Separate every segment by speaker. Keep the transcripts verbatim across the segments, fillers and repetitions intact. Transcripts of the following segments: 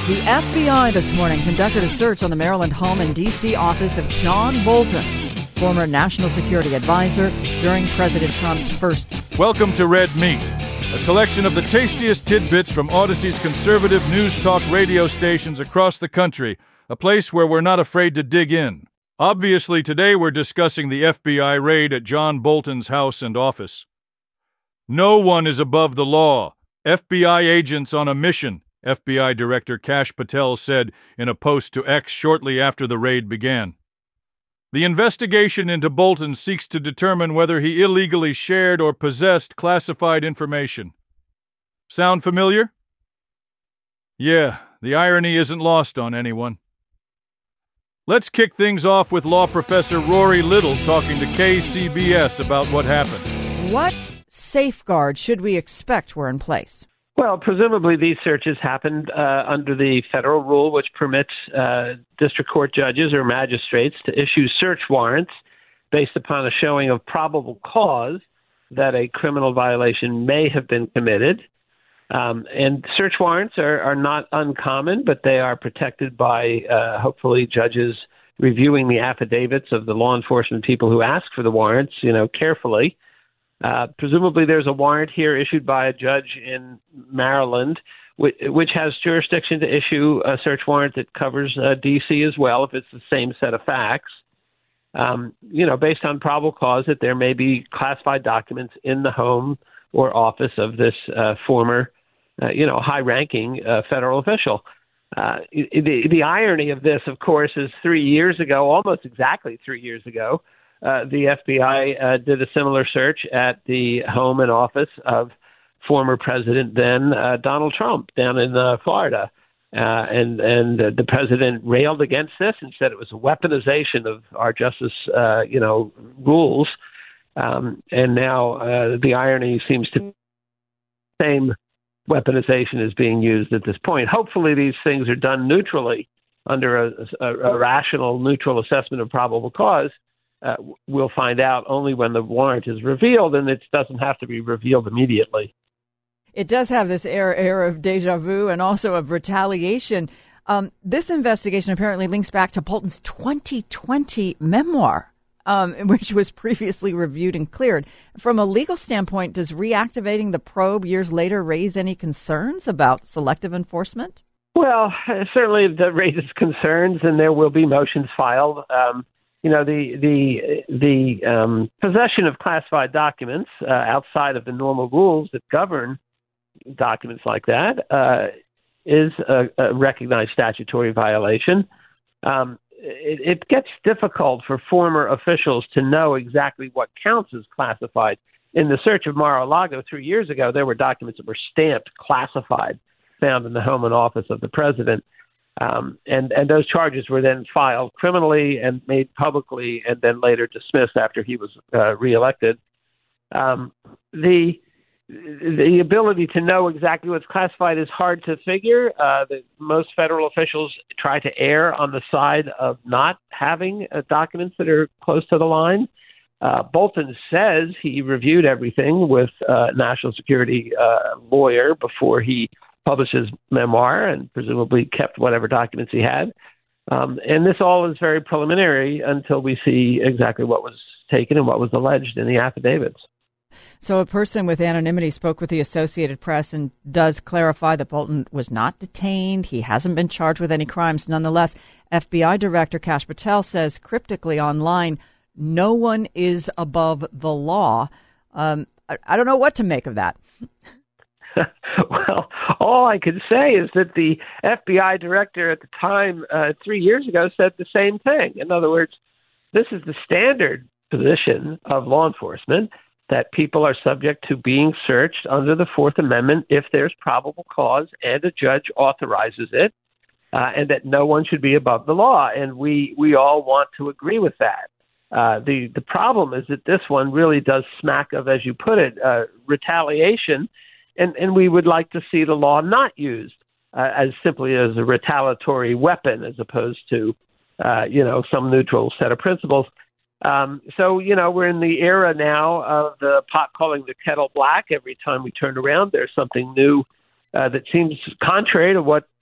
Speaker 1: The F B I this morning conducted a search on the Maryland home and D C office of John Bolton, former national security advisor during President Trump's first.
Speaker 2: Welcome to Red Meat, a collection of the tastiest tidbits from Odyssey's conservative news talk radio stations across the country, a place where we're not afraid to dig in. Obviously, today we're discussing the F B I raid at John Bolton's house and office. No one is above the law. F B I agents on a mission, F B I Director Kash Patel said in a post to X shortly after the raid began. The investigation into Bolton seeks to determine whether he illegally shared or possessed classified information. Sound familiar? Yeah, the irony isn't lost on anyone. Let's kick things off with law professor Rory Little talking to K C B S about what happened.
Speaker 1: What safeguards should we expect were in place?
Speaker 3: Well, presumably these searches happened uh, under the federal rule, which permits uh, district court judges or magistrates to issue search warrants based upon a showing of probable cause that a criminal violation may have been committed. Um, and search warrants are, are not uncommon, but they are protected by, uh, hopefully, judges reviewing the affidavits of the law enforcement people who ask for the warrants, you know, carefully. Uh, presumably there's a warrant here issued by a judge in Maryland, which, which has jurisdiction to issue a search warrant that covers uh, D C as well, if it's the same set of facts, um, you know, based on probable cause that there may be classified documents in the home or office of this uh, former, uh, you know, high-ranking uh, federal official. Uh, the, the irony of this, of course, is three years ago, almost exactly three years ago, Uh, the F B I uh, did a similar search at the home and office of former President then uh, Donald Trump down in uh, Florida. Uh, and and uh, the president railed against this and said it was a weaponization of our justice, uh, you know, rules. Um, and now uh, the irony seems to be the same weaponization is being used at this point. Hopefully these things are done neutrally under a, a, a rational, neutral assessment of probable cause. Uh, we'll find out only when the warrant is revealed, and it doesn't have to be revealed immediately.
Speaker 1: It does have this air, air of deja vu and also of retaliation. Um, this investigation apparently links back to Bolton's twenty twenty memoir, um, which was previously reviewed and cleared. From a legal standpoint, does reactivating the probe years later raise any concerns about selective enforcement? Well,
Speaker 3: certainly that raises concerns, and there will be motions filed. Um, You know, the the the um, possession of classified documents uh, outside of the normal rules that govern documents like that uh, is a, a recognized statutory violation. Um, it, it gets difficult for former officials to know exactly what counts as classified. In the search of Mar-a-Lago three years ago, there were documents that were stamped classified found in the home and office of the president. Um, and, and those charges were then filed criminally and made publicly and then later dismissed after he was uh, reelected. Um, the the ability to know exactly what's classified is hard to figure. Uh, the, most federal officials try to err on the side of not having uh, documents that are close to the line. Uh, Bolton says he reviewed everything with a national security uh, lawyer before he published his memoir and presumably kept whatever documents he had. Um, and this all is very preliminary until we see exactly what was taken and what was alleged in the affidavits.
Speaker 1: So a person with anonymity spoke with the Associated Press and does clarify that Bolton was not detained. He hasn't been charged with any crimes. Nonetheless, F B I Director Kash Patel says cryptically online, no one is above the law. Um, I, I don't know what to make of that.
Speaker 3: Well, all I can say is that the F B I director at the time, uh, three years ago, said the same thing. In other words, this is the standard position of law enforcement, that people are subject to being searched under the Fourth Amendment if there's probable cause and a judge authorizes it, uh, and that no one should be above the law. And we, we all want to agree with that. Uh, the, the problem is that this one really does smack of, as you put it, uh, retaliation. And, and we would like to see the law not used uh, as simply as a retaliatory weapon as opposed to, uh, you know, some neutral set of principles. Um, so, you know, we're in the era now of the pot calling the kettle black. Every time we turn around, there's something new uh, that seems contrary to what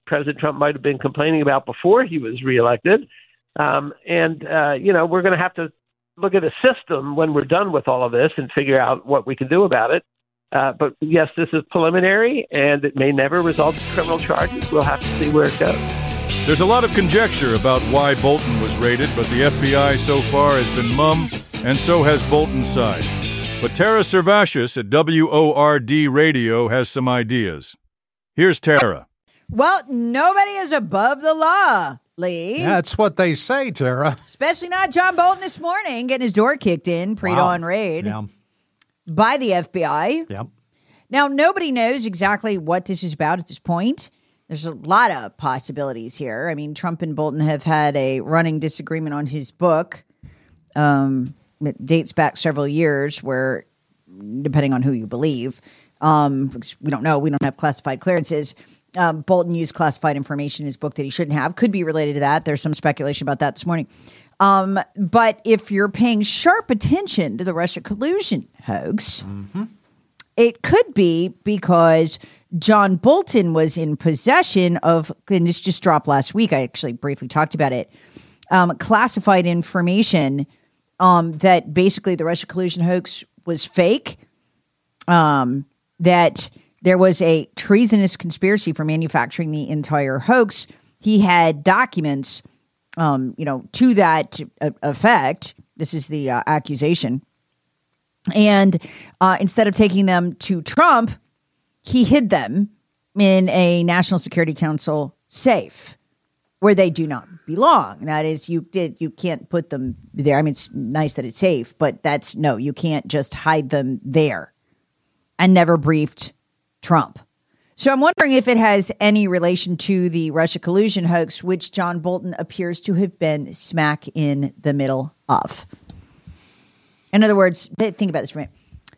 Speaker 3: President Trump might have been complaining about before he was reelected. Um, and, uh, you know, we're going to have to look at a system when we're done with all of this and figure out what we can do about it. Uh, but, yes, this is preliminary, and it may never result in criminal charges. We'll have to see where it goes.
Speaker 2: There's a lot of conjecture about why Bolton was raided, but the F B I so far has been mum, and so has Bolton's side. But Tara Servatius at W O R D Radio has some ideas. Here's Tara.
Speaker 4: Well, nobody is above the law, Lee.
Speaker 5: That's what they say, Tara.
Speaker 4: Especially not John Bolton this morning, getting his door kicked in, pre-dawn
Speaker 5: Wow.
Speaker 4: raid
Speaker 5: Yeah.
Speaker 4: by the F B I.
Speaker 5: Yep.
Speaker 4: Now, nobody knows exactly what this is about at this point. There's a lot of possibilities here. I mean, Trump and Bolton have had a running disagreement on his book. Um, it dates back several years where, depending on who you believe, um, because we don't know, we don't have classified clearances. Um, Bolton used classified information in his book that he shouldn't have. Could be related to that. There's some speculation about that this morning. Um, but if you're paying sharp attention to the Russia collusion hoax, mm-hmm. it could be because John Bolton was in possession of, and this just dropped last week, I actually briefly talked about it, um, classified information um, that basically the Russia collusion hoax was fake, um, that there was a treasonous conspiracy for manufacturing the entire hoax. He had documents, um, you know, to that uh, effect. This is the uh, accusation. And uh, instead of taking them to Trump, he hid them in a National Security Council safe where they do not belong. That is, you did you can't put them there. I mean, it's nice that it's safe, but that's no, you can't just hide them there. And never briefed Trump. So I'm wondering if it has any relation to the Russia collusion hoax, which John Bolton appears to have been smack in the middle of. In other words, think about this for a minute.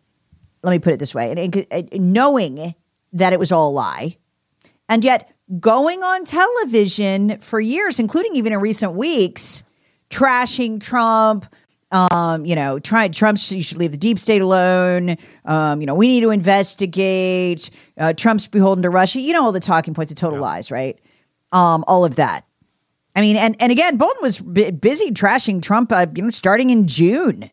Speaker 4: Let me put it this way. And, and knowing that it was all a lie, and yet going on television for years, including even in recent weeks, trashing Trump, um, you know, trying Trump, you should leave the deep state alone. Um, you know, we need to investigate. Uh, Trump's beholden to Russia. You know, all the talking points of total yeah. lies, right? Um, all of that. I mean, and, and again, Bolton was b- busy trashing Trump, uh, you know, starting in June.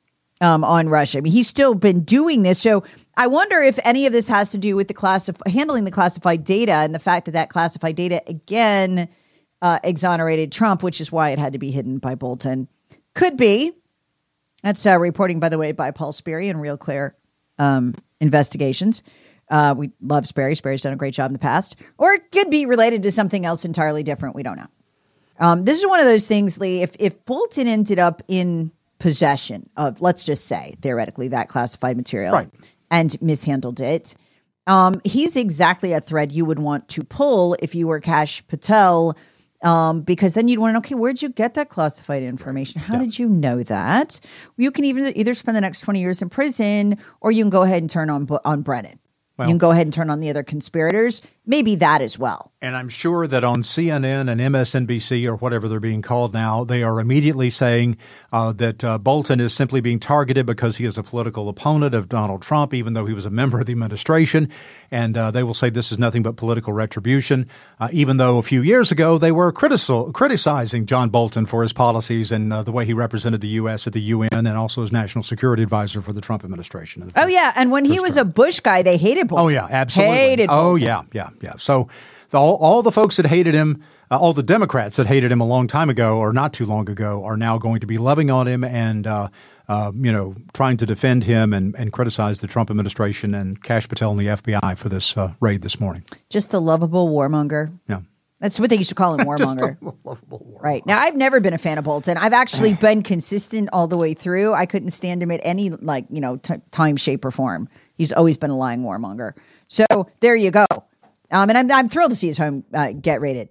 Speaker 4: Um, on Russia. I mean, he's still been doing this. So I wonder if any of this has to do with the classif- handling the classified data and the fact that that classified data, again, uh, exonerated Trump, which is why it had to be hidden by Bolton. Could be. That's uh, reporting, by the way, by Paul Sperry and Real Clear um, Investigations. Uh, we love Sperry. Sperry's done a great job in the past. Or it could be related to something else entirely different. We don't know. Um, this is one of those things, Lee, if, if Bolton ended up in possession of, let's just say, theoretically, that classified material
Speaker 5: right.
Speaker 4: and mishandled it. Um, he's exactly a thread you would want to pull if you were Kash Patel, um, because then you'd want to know, okay, where'd you get that classified information? How yeah. did you know that? You can even either spend the next twenty years in prison, or you can go ahead and turn on on Brennan. Well, you can go ahead and turn on the other conspirators. Maybe that as well.
Speaker 5: And I'm sure that on C N N and M S N B C or whatever they're being called now, they are immediately saying uh, that uh, Bolton is simply being targeted because he is a political opponent of Donald Trump, even though he was a member of the administration. And uh, they will say this is nothing but political retribution, uh, even though a few years ago they were critical, criticizing John Bolton for his policies and uh, the way he represented the U S at the U N and also as national security advisor for the Trump administration.
Speaker 4: Oh, yeah. And when he was term. a Bush guy, they hated Bolton.
Speaker 5: Oh, yeah, absolutely.
Speaker 4: Hated
Speaker 5: oh,
Speaker 4: Bolton.
Speaker 5: yeah, yeah, yeah. So the, all, all the folks that hated him, uh, all the Democrats that hated him a long time ago or not too long ago are now going to be loving on him and, uh, uh, you know, trying to defend him and, and criticize the Trump administration and Kash Patel and the F B I for this uh, raid this morning.
Speaker 4: Just the lovable warmonger.
Speaker 5: Yeah.
Speaker 4: That's what they used to call him, warmonger.
Speaker 5: warmonger.
Speaker 4: Right. Now, I've never been a fan of Bolton. I've actually been consistent all the way through. I couldn't stand him at any, like, you know, t- time, shape, or form. He's always been a lying warmonger. So there you go. Um, and I'm, I'm thrilled to see his home uh, get raided.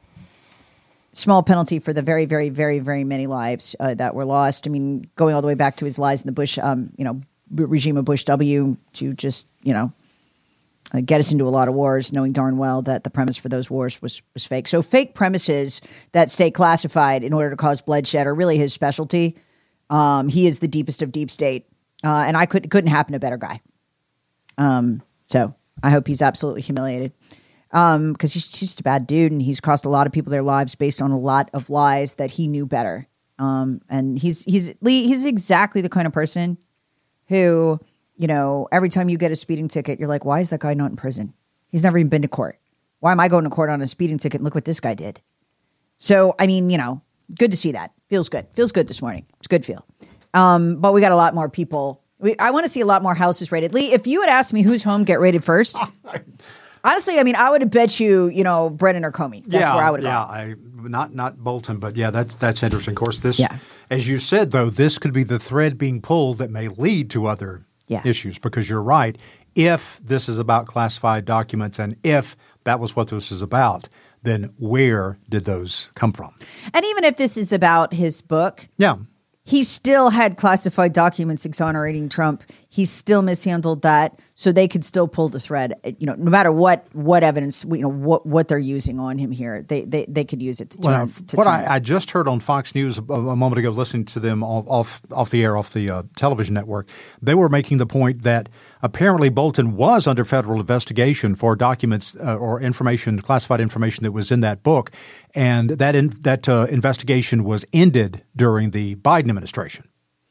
Speaker 4: Small penalty for the very, very, very, very many lives uh, that were lost. I mean, going all the way back to his lies in the Bush, um, you know, regime of Bush W to just, you know, uh, get us into a lot of wars, knowing darn well that the premise for those wars was, was fake. So fake premises that stay classified in order to cause bloodshed are really his specialty. Um, he is the deepest of deep state. Uh, and I could, couldn't happen to a better guy. Um, so I hope he's absolutely humiliated. Um, because he's just a bad dude, and he's cost a lot of people their lives based on a lot of lies that he knew better. Um, and he's he's he's exactly the kind of person who, you know, every time you get a speeding ticket, you're like, why is that guy not in prison? He's never even been to court. Why am I going to court on a speeding ticket? And look what this guy did. So, I mean, you know, good to see that. Feels good. Feels good this morning. It's a good feel. Um, but we got a lot more people. We, I want to see a lot more houses rated. Lee, if you had asked me whose home get rated first, honestly, I mean, I would have bet you, you know, Brennan or Comey. That's
Speaker 5: yeah,
Speaker 4: where I would have
Speaker 5: yeah,
Speaker 4: gone.
Speaker 5: I, not not Bolton, but yeah, that's that's interesting. Of course, this,
Speaker 4: Yeah.
Speaker 5: as you said, though, this could be the thread being pulled that may lead to other
Speaker 4: Yeah.
Speaker 5: issues. Because you're right, if this is about classified documents, and if that was what this is about, then where did those come from?
Speaker 4: And even if this is about his book,
Speaker 5: Yeah.
Speaker 4: he still had classified documents exonerating Trump. He still mishandled that, so they could still pull the thread. You know, no matter what what evidence, you know, what what they're using on him here, they they, they could use it to turn.
Speaker 5: Well,
Speaker 4: to
Speaker 5: what
Speaker 4: turn.
Speaker 5: I, I just heard on Fox News a, a moment ago, listening to them off off, off the air, off the uh, television network, they were making the point that apparently Bolton was under federal investigation for documents uh, or information, classified information that was in that book, and that in, that uh, investigation was ended during the Biden administration.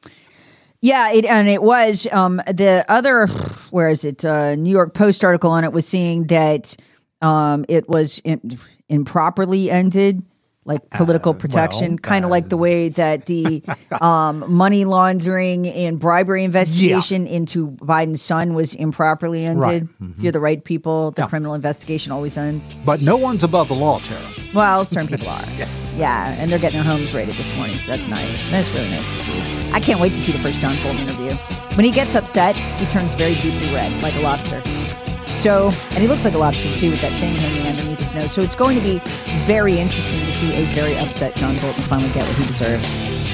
Speaker 4: Yeah, it, and it was um, the other. Where is it? Uh, New York Post article on it was saying that um, it was in, improperly ended, like political
Speaker 5: Uh,
Speaker 4: protection,
Speaker 5: well,
Speaker 4: kind of
Speaker 5: uh,
Speaker 4: like the way that the um, money laundering and bribery investigation into Biden's son was improperly ended.
Speaker 5: Right. Mm-hmm.
Speaker 4: If you're the right people, the
Speaker 5: Yeah.
Speaker 4: criminal investigation always ends.
Speaker 5: But no one's above the law, Tara.
Speaker 4: Well, certain people are.
Speaker 5: Yes.
Speaker 4: Yeah, and they're getting their homes rated this morning, so that's nice. That's really nice to see. I can't wait to see the first John Bolton interview. When he gets upset, he turns very deeply red, like a lobster. So, and he looks like a lobster, too, with that thing hanging underneath his nose. So it's going to be very interesting to see a very upset John Bolton finally get what he deserves.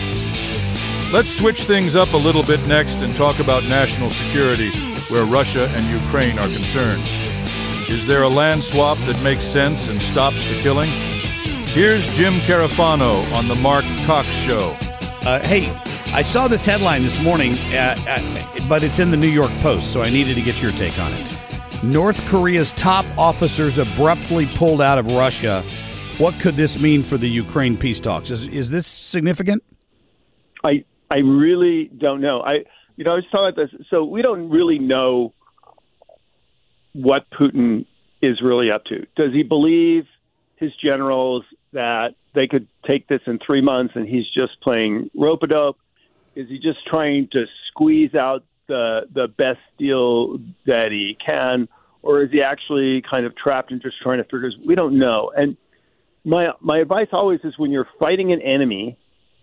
Speaker 2: Let's switch things up a little bit next and talk about national security, where Russia and Ukraine are concerned. Is there a land swap that makes sense and stops the killing? Here's Jim Carafano on the Mark Cox Show.
Speaker 6: Uh, hey, I saw this headline this morning, uh, uh, but it's in the New York Post, so I needed to get your take on it. North Korea's top officers abruptly pulled out of Russia. What could this mean for the Ukraine peace talks? Is is this significant?
Speaker 7: I I really don't know. I you know I was talking about this. So we don't really know what Putin is really up to. Does he believe his generals that they could take this in three months and he's just playing rope-a-dope? Is he just trying to squeeze out the the best deal that he can, or is he actually kind of trapped and just trying to figure? We don't know. And my my advice always is when you're fighting an enemy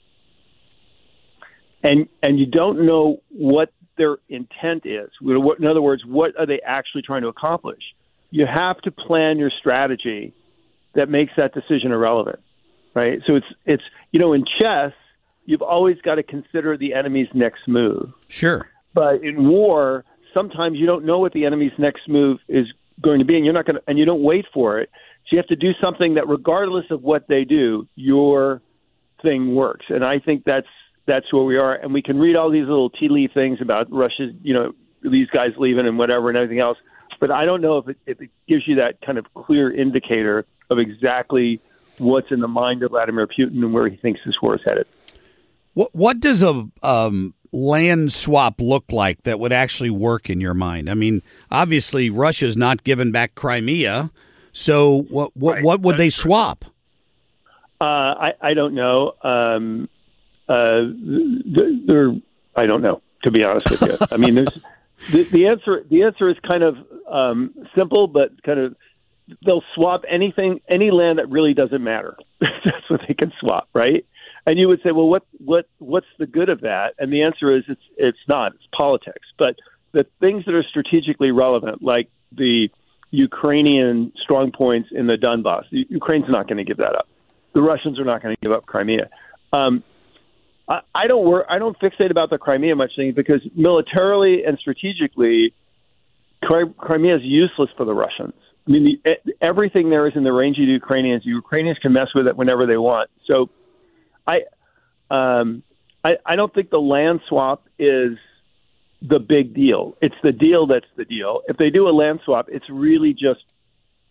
Speaker 7: and and you don't know what their intent is, in other words, what are they actually trying to accomplish? You have to plan your strategy that makes that decision irrelevant, right? So it's it's you know in chess you've always got to consider the enemy's next move.
Speaker 6: Sure.
Speaker 7: But in war, sometimes you don't know what the enemy's next move is going to be, and you're not going to, and you don't wait for it. So you have to do something that, regardless of what they do, your thing works. And I think that's that's where we are. And we can read all these little tea leaf things about Russia, you know, these guys leaving and whatever and everything else. But I don't know if it, if it gives you that kind of clear indicator of exactly what's in the mind of Vladimir Putin and where he thinks this war is headed.
Speaker 6: What what does a um, land swap look like that would actually work in your mind? I mean, obviously Russia's not giving back Crimea, so what what
Speaker 7: Right.
Speaker 6: what would they swap?
Speaker 7: Uh, I I don't know. Um, uh, they're I don't know, to be honest with you. I mean, there's the, the answer. The answer is kind of um, simple, but kind of they'll swap anything, any land that really doesn't matter. That's what they can swap, right? And you would say, well, what, what, what's the good of that? And the answer is, it's, it's not. It's politics. But the things that are strategically relevant, like the Ukrainian strong points in the Donbass, Ukraine's not going to give that up. The Russians are not going to give up Crimea. Um, I, I don't work. I don't fixate about the Crimea much thing because militarily and strategically, Crimea is useless for the Russians. I mean, the, everything there is in the range of the Ukrainians. The Ukrainians can mess with it whenever they want. So. I, um, I I don't think the land swap is the big deal. It's the deal that's the deal. If they do a land swap, it's really just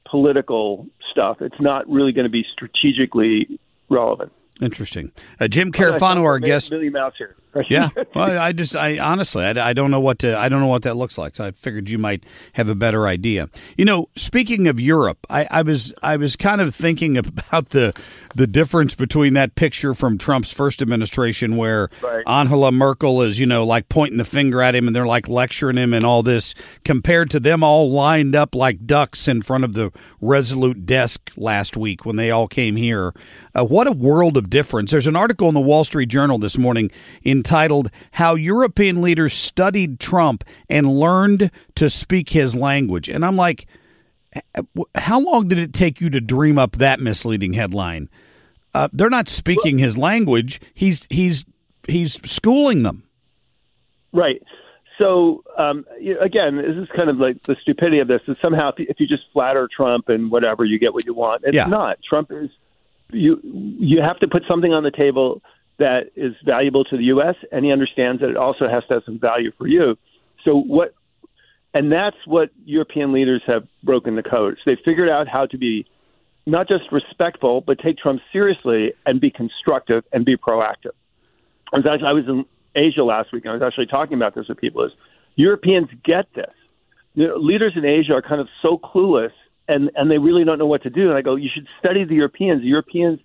Speaker 7: political stuff. It's not really going to be strategically relevant.
Speaker 6: Interesting. Uh, Jim Carafano, our guest.
Speaker 7: Millie Mouse here.
Speaker 6: Yeah. Well, I just, I honestly, I, I don't know what to, I don't know what that looks like. So I figured you might have a better idea. You know, speaking of Europe, I, I was, I was kind of thinking about the, the difference between that picture from Trump's first administration, where
Speaker 7: right.
Speaker 6: Angela Merkel is, you know, like pointing the finger at him, and they're like lecturing him and all this, compared to them all lined up like ducks in front of the Resolute desk last week when they all came here. Uh, what a world of difference. There's an article in the Wall Street Journal this morning entitled "How European Leaders Studied Trump and Learned to Speak His Language." And I'm like, how long did it take you to dream up that misleading headline? Uh, they're not speaking his language. He's he's he's schooling them.
Speaker 7: Right. So, um, again, this is kind of like the stupidity of this is somehow if you just flatter Trump and whatever, you get what you want. It's
Speaker 6: yeah.
Speaker 7: not. Trump is you. You have to put something on the table that is valuable to the U S, and he understands that it also has to have some value for you. So what, and that's what European leaders have broken the code. So they figured out how to be not just respectful, but take Trump seriously and be constructive and be proactive. I was actually, I was in Asia last week, and I was actually talking about this with people, is Europeans get this. You know, leaders in Asia are kind of so clueless, and, and they really don't know what to do. And I go, you should study the Europeans. The Europeans,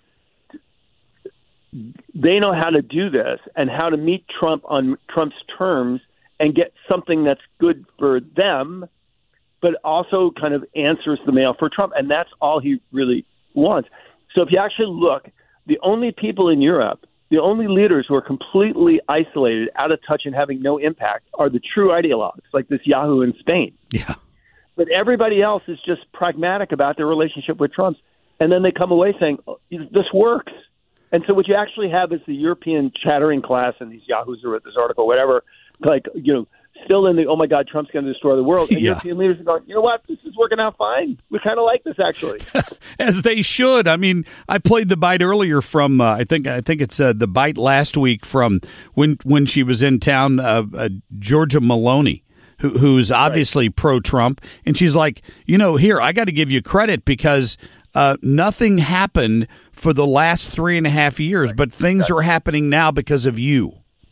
Speaker 7: they know how to do this and how to meet Trump on Trump's terms and get something that's good for them, but also kind of answers the mail for Trump. And that's all he really wants. So if you actually look, the only people in Europe, the only leaders who are completely isolated, out of touch, and having no impact are the true ideologues, like this Yahoo in Spain.
Speaker 6: Yeah.
Speaker 7: But everybody else is just pragmatic about their relationship with Trump. And then they come away saying, oh, this works. And so what you actually have is the European chattering class and these yahoos who wrote this article, whatever, like, you know, still in the, oh, my God, Trump's going to destroy the world. And
Speaker 6: yeah.
Speaker 7: European leaders are going, you know what, this is working out fine. We kind of like this, actually.
Speaker 6: As they should. I mean, I played the bite earlier from, uh, I think I think it's uh, the bite last week from when, when she was in town, uh, uh, Georgia Maloney, who, who's obviously right. pro-Trump. And she's like, you know, here, I got to give you credit because Uh, nothing happened for the last three and a half years, but things are happening now because of you.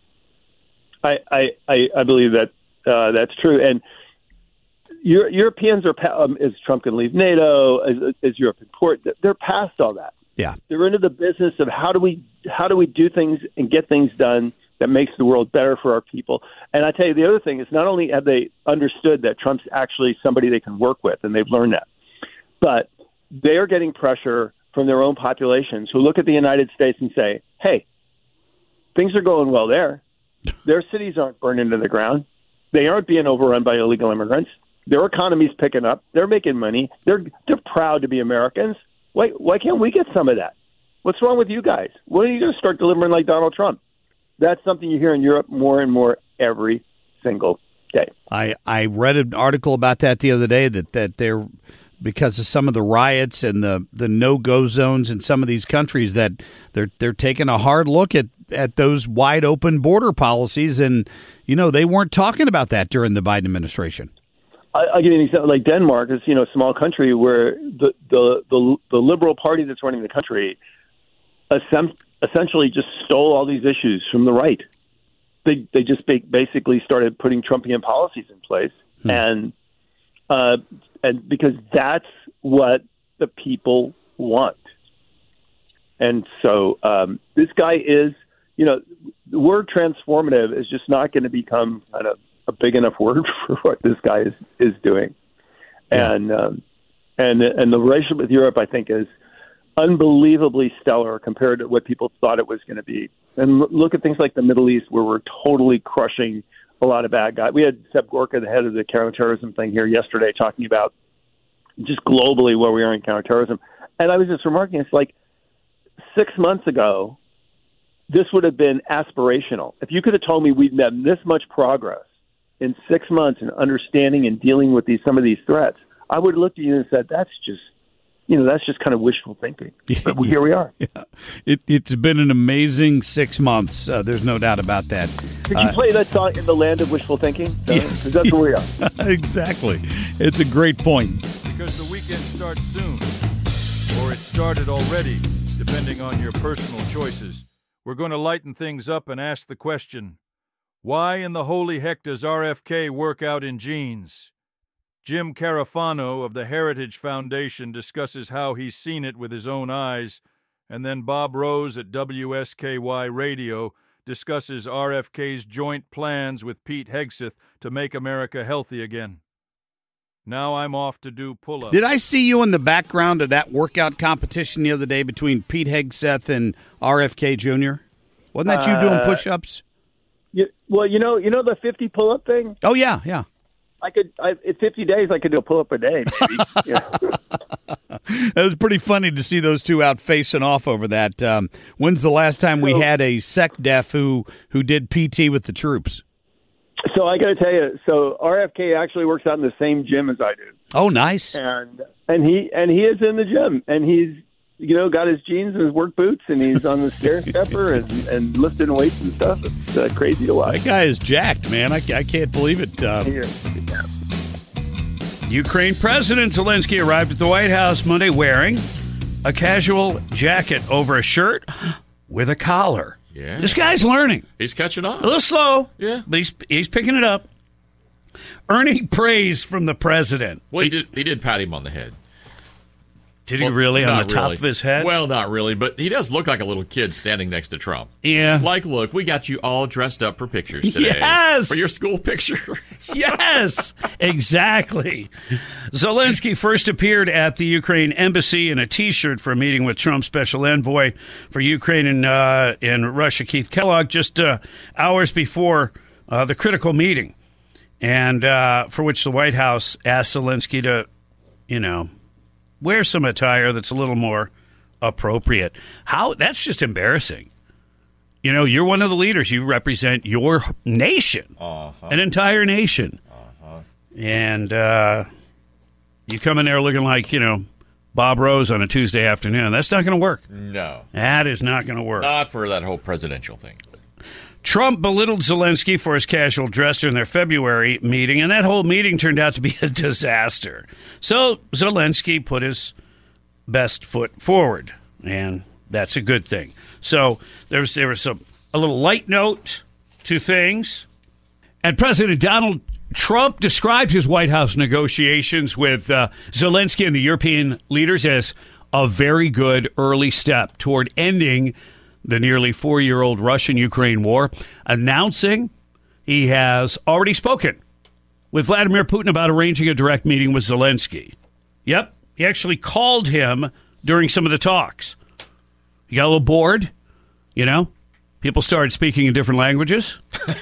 Speaker 7: I I, I, I believe that uh, that's true. And Euro- Europeans are, um, is Trump going to leave NATO? Is, is Europe important? They're past all that.
Speaker 6: Yeah,
Speaker 7: they're into the business of how do we how do we do things and get things done that makes the world better for our people. And I tell you, the other thing is not only have they understood that Trump's actually somebody they can work with, and they've learned that, but they are getting pressure from their own populations who look at the United States and say, hey, things are going well there. Their cities aren't burning to the ground. They aren't being overrun by illegal immigrants. Their economy's picking up. They're making money. They're they're proud to be Americans. Why, why can't we get some of that? What's wrong with you guys? When are you going to start delivering like Donald Trump? That's something you hear in Europe more and more every single day.
Speaker 6: I, I read an article about that the other day, that, that they're – because of some of the riots and the, the no-go zones in some of these countries, that they're they're taking a hard look at, at those wide open border policies. And, you know, they weren't talking about that during the Biden administration.
Speaker 7: I, I'll give you an example. Like Denmark is, you know, a small country where the, the, the, the liberal party that's running the country essentially just stole all these issues from the right. They, they just basically started putting Trumpian policies in place. Hmm. And uh And because that's what the people want. And so um, this guy is, you know, the word transformative is just not going to become kind of a big enough word for what this guy is, is doing. Yeah. And, um, and, and the relationship with Europe, I think, is unbelievably stellar compared to what people thought it was going to be. And look at things like the Middle East, where we're totally crushing a lot of bad guys. We had Seb Gorka, the head of the counterterrorism thing, here yesterday talking about just globally where we are in counterterrorism. And I was just remarking, it's like six months ago, this would have been aspirational. If you could have told me we'd made this much progress in six months in understanding and dealing with these some of these threats, I would have looked at you and said, that's just, you know, that's just kind of wishful thinking. But yeah, here we are.
Speaker 6: Yeah. It, it's been an amazing six months. Uh, there's no doubt about that.
Speaker 7: Did you uh, play that song, In the Land of Wishful Thinking?
Speaker 6: Yeah.
Speaker 7: Because that's where we are.
Speaker 6: Exactly. It's a great point.
Speaker 2: Because the weekend weekend starts soon. Or it started already, depending on your personal choices. We're going to lighten things up and ask the question, why in the holy heck does R F K work out in jeans? Jim Carafano of the Heritage Foundation discusses how he's seen it with his own eyes, and then Bob Rose at W S K Y Radio discusses R F K's joint plans with Pete Hegseth to make America healthy again. Now I'm off to do pull-ups.
Speaker 6: Did I see you in the background of that workout competition the other day between Pete Hegseth and R F K Junior? Wasn't that you doing
Speaker 7: Uh,
Speaker 6: push-ups?
Speaker 7: You, well, you know, you know the fifty pull-up thing.
Speaker 6: Oh yeah, yeah.
Speaker 7: I could. I, in fifty days, I could do a pull-up a day. Maybe. Yeah.
Speaker 6: It was pretty funny to see those two out facing off over that. Um, when's the last time we had a sec def who who did P T with the troops?
Speaker 7: So I got to tell you, so R F K actually works out in the same gym as I do.
Speaker 6: Oh, nice.
Speaker 7: And and he and he is in the gym, and he's you know got his jeans and his work boots, and he's on the stair stepper and, and lifting weights and stuff. It's uh, crazy to watch.
Speaker 6: That guy is jacked, man. I, I can't believe it. Uh,
Speaker 7: Yeah.
Speaker 6: Ukraine President Zelensky arrived at the White House Monday wearing a casual jacket over a shirt with a collar.
Speaker 8: Yeah.
Speaker 6: This guy's learning.
Speaker 8: He's catching on.
Speaker 6: A little slow,
Speaker 8: Yeah.
Speaker 6: but he's he's picking it up. Earning praise from the president.
Speaker 8: Well, he did, he did pat him on the head.
Speaker 6: Did he
Speaker 8: Well,
Speaker 6: really? On the
Speaker 8: not
Speaker 6: top
Speaker 8: really.
Speaker 6: of his head?
Speaker 8: Well, not really, but he does look like a little kid standing next to Trump.
Speaker 6: Yeah.
Speaker 8: Like, look, we got you all dressed up for pictures today.
Speaker 6: Yes!
Speaker 8: For your school picture.
Speaker 6: Yes, exactly. Zelensky first appeared at the Ukraine embassy in a T-shirt for a meeting with Trump's special envoy for Ukraine and uh, in Russia, Keith Kellogg, just uh, hours before uh, the critical meeting, and uh, for which the White House asked Zelensky to, you know, wear some attire that's a little more appropriate. How? That's just embarrassing. You know, you're one of the leaders. You represent your nation, uh-huh. an entire nation. Uh-huh. And uh, you come in there looking like, you know, Bob Rose on a Tuesday afternoon. That's not going to work.
Speaker 8: No.
Speaker 6: That is not going to work.
Speaker 8: Not for that whole presidential thing.
Speaker 6: Trump belittled Zelensky for his casual dress during their February meeting, and that whole meeting turned out to be a disaster. So Zelensky put his best foot forward, and that's a good thing. So there was, there was some, a little light note to things. And President Donald Trump described his White House negotiations with uh, Zelensky and the European leaders as a very good early step toward ending the nearly four-year-old Russian-Ukraine war, announcing he has already spoken with Vladimir Putin about arranging a direct meeting with Zelensky. Yep, he actually called him during some of the talks. He got a little bored, you know? People started speaking in different languages.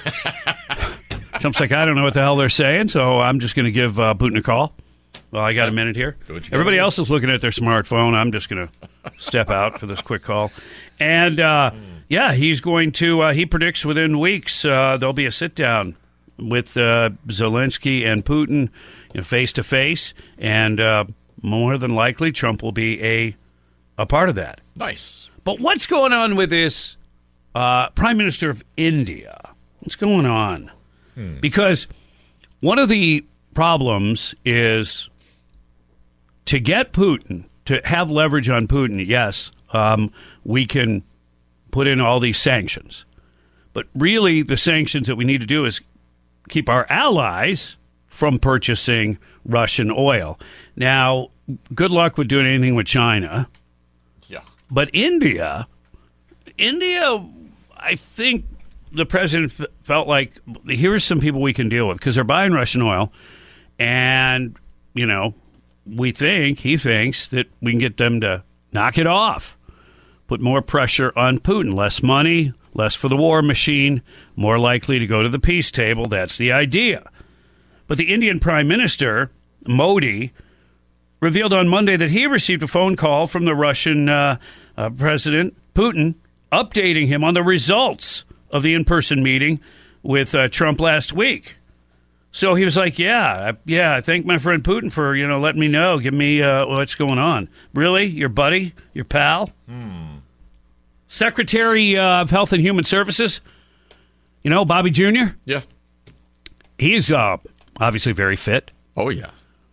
Speaker 6: Trump's like, I don't know what the hell they're saying, so I'm just going to give uh, Putin a call. Well, I got a minute here. Everybody else is looking at their smartphone. I'm just going to step out for this quick call. And, uh, yeah, he's going to, uh, he predicts within weeks uh, there'll be a sit-down with uh, Zelensky and Putin, you know, face-to-face. And uh, more than likely, Trump will be a a part of that.
Speaker 8: Nice.
Speaker 6: But what's going on with this uh, Prime Minister of India? What's going on? Hmm. Because one of the problems is to get Putin, to have leverage on Putin, yes, um, we can put in all these sanctions. But really, the sanctions that we need to do is keep our allies from purchasing Russian oil. Now, good luck with doing anything with China.
Speaker 8: Yeah.
Speaker 6: But India, India, I think the president f- felt like, here's some people we can deal with, because they're buying Russian oil. And, you know, we think, he thinks, that we can get them to knock it off, put more pressure on Putin, less money, less for the war machine, more likely to go to the peace table. That's the idea. But the Indian Prime Minister, Modi, revealed on Monday that he received a phone call from the Russian uh, uh, President, Putin, updating him on the results of the in-person meeting with uh, Trump last week. So he was like, yeah, yeah, I thank my friend Putin for, you know, letting me know, give me uh, what's going on. Really? Your buddy? Your pal? Hmm. Secretary uh, of Health and Human Services, you know, Bobby Junior?
Speaker 8: Yeah.
Speaker 6: He's uh, obviously very fit.
Speaker 8: Oh, yeah.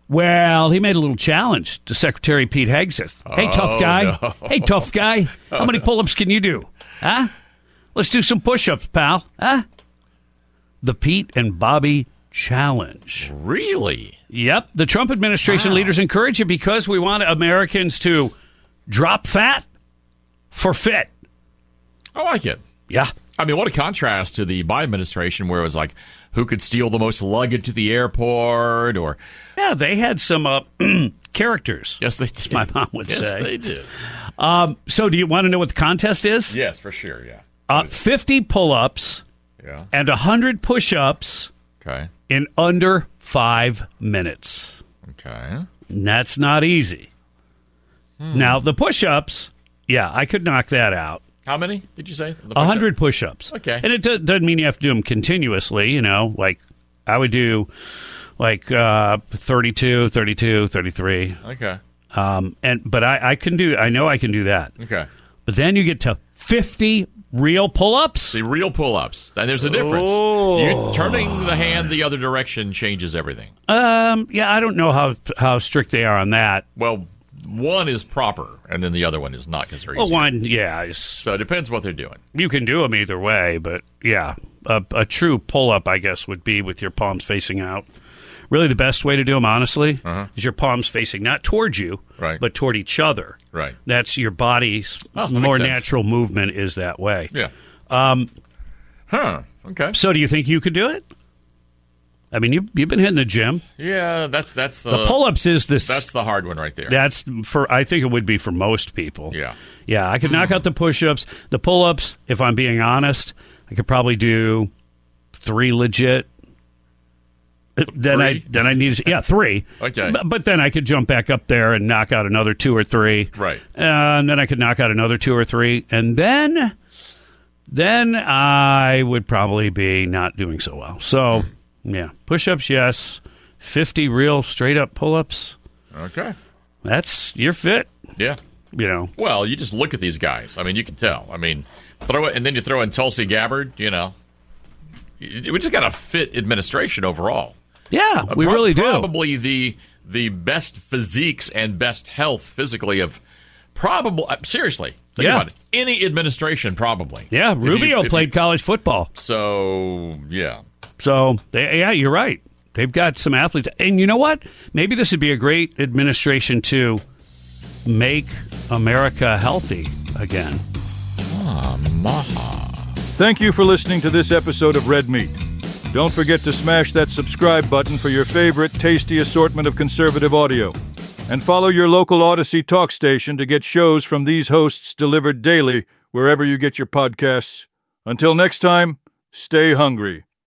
Speaker 9: Well, he made a little challenge to Secretary Pete Hegseth. Hey, tough
Speaker 8: Oh,
Speaker 9: guy.
Speaker 8: no.
Speaker 9: Hey, tough guy. How many pull-ups can you do? Huh? Let's do some push-ups, pal. Huh? The Pete and Bobby Challenge.
Speaker 8: Really?
Speaker 9: Yep. The Trump administration
Speaker 8: Wow.
Speaker 9: leaders encourage it because we want Americans to drop fat for fit.
Speaker 8: I like it.
Speaker 9: Yeah.
Speaker 8: I mean, what a contrast to the Biden administration where it was like, who could steal the most luggage to the airport or...
Speaker 9: Yeah, they had some uh, characters.
Speaker 8: Yes, they did.
Speaker 9: My mom would
Speaker 8: yes,
Speaker 9: say.
Speaker 8: they did.
Speaker 9: Um, so do you want to know what the contest is?
Speaker 8: Yes, for sure, yeah.
Speaker 9: Uh, fifty pull-ups
Speaker 8: Yeah.
Speaker 9: and one hundred push-ups
Speaker 8: Okay.
Speaker 9: in under five minutes.
Speaker 8: Okay.
Speaker 9: And that's not easy.
Speaker 8: Hmm.
Speaker 9: Now, the push-ups, yeah, I could knock that out.
Speaker 8: How many did you say? The
Speaker 9: one hundred push-ups.
Speaker 8: Okay.
Speaker 9: And it do- doesn't mean you have to do them continuously, you know, like I would do like uh, thirty-two, thirty-two, thirty-three.
Speaker 8: Okay.
Speaker 9: Um, and but I, I can do, I know I can do that.
Speaker 8: Okay.
Speaker 9: But then you get to fifty real pull-ups.
Speaker 8: The real pull-ups. And there's a difference.
Speaker 9: Oh.
Speaker 8: You, turning the hand the other direction changes everything.
Speaker 9: Um, yeah, I don't know how how strict they are on that.
Speaker 8: Well, one is proper, and then the other one is not because they're
Speaker 9: Well,
Speaker 8: easier.
Speaker 9: one, yeah, is-
Speaker 8: So it depends what they're doing.
Speaker 9: you can do them either way, but yeah, a, a true pull-up, I guess, would be with your palms facing out. Really, the best way to do them, honestly,
Speaker 8: Uh-huh.
Speaker 9: is your palms facing not towards you,
Speaker 8: Right.
Speaker 9: but toward each other.
Speaker 8: Right.
Speaker 9: That's your body's
Speaker 8: Oh, that
Speaker 9: more
Speaker 8: makes sense.
Speaker 9: natural movement is that way.
Speaker 8: Yeah.
Speaker 9: Um,
Speaker 8: Huh. Okay.
Speaker 9: so, do you think you could do it? I mean, you you've been hitting the gym.
Speaker 8: Yeah, that's that's uh,
Speaker 9: The pull-ups is this.
Speaker 8: That's the hard one right there.
Speaker 9: That's for. I think it would be for most people.
Speaker 8: Yeah.
Speaker 9: Yeah, I could knock out the push-ups, the pull-ups. If I'm being honest, I could probably do three legit. Then I
Speaker 8: Three?
Speaker 9: then I need yeah three.
Speaker 8: Okay.
Speaker 9: But, but then I could jump back up there and knock out another two or three.
Speaker 8: Right.
Speaker 9: Uh, and then I could knock out another two or three, and then then I would probably be not doing so well. So yeah, push-ups, yes. Fifty real straight-up pull-ups.
Speaker 8: Okay.
Speaker 9: That's you're fit.
Speaker 8: Yeah.
Speaker 9: You know.
Speaker 8: Well, you just look at these guys. I mean, you can tell. I mean, throw it, and then you throw in Tulsi Gabbard. You know, we just got a fit administration overall.
Speaker 9: Yeah,
Speaker 8: Uh,
Speaker 9: we
Speaker 8: pro-
Speaker 9: really do.
Speaker 8: Probably the the best physiques and best health physically of probably uh, seriously. Think
Speaker 9: Yeah.
Speaker 8: about it. Any administration, probably.
Speaker 9: Yeah,
Speaker 8: If you-
Speaker 9: Rubio
Speaker 8: if you-
Speaker 9: played college football.
Speaker 8: So yeah.
Speaker 9: So, they, yeah, you're right. They've got some athletes. And you know what? Maybe this would be a great administration to make America healthy again.
Speaker 8: Ah, maha.
Speaker 2: Thank you for listening to this episode of Red Meat. Don't forget to smash that subscribe button for your favorite tasty assortment of conservative audio. And follow your local Odyssey talk station to get shows from these hosts delivered daily wherever you get your podcasts. Until next time, stay hungry.